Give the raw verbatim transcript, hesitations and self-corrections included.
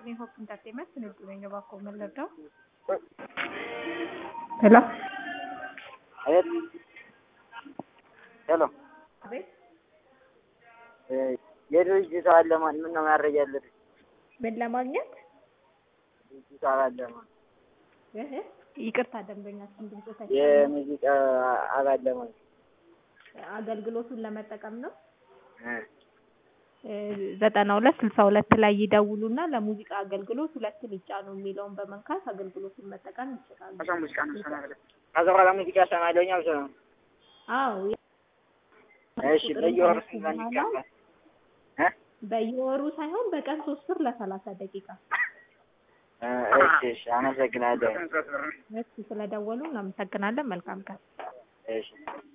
ይስጥልኝ ሆፕ ኢንተርቴይንመንት ንግዱ ነኝ እባክዎ ምን ልርዳው? ሄሎ አቤት ሄሎ አቤት የድርጅት አለ ማን ምን ነው ማድረግ ያለብኝ? ምን ለማግኘት? ድርጅት አለ ማን እህ ይቅርታ ደንበኛችን ድምጽ ተሰማ የሙዚቃ አባል ለማን አገልግሎቱን ለመጠቀም ነው? እ ዘጠና ሁለት ስልሳ ሁለት ላይ ይደውሉና ለሙዚቃ አገልግሎት ሁለት ይጫኑ የሚለውን በመንካት አገልግሎቱን መጠቀም ይችላሉ። አሳ ሙዚቃ ነው ሰማለ ከዛ በኋላ ሙዚቃ ሰማለኝ አልሰማም። አዎ እሺ በየወሩ ስንት ይከፈላል? እ በየወሩ ሳይሆን በቀን ሶስት ብር ለሰላሳ ደቂቃ። እሺ እሺ አመሰግናለሁ። እሺ ስለደወሉ እናመሰግናለን። መልካም ቀን። እሺ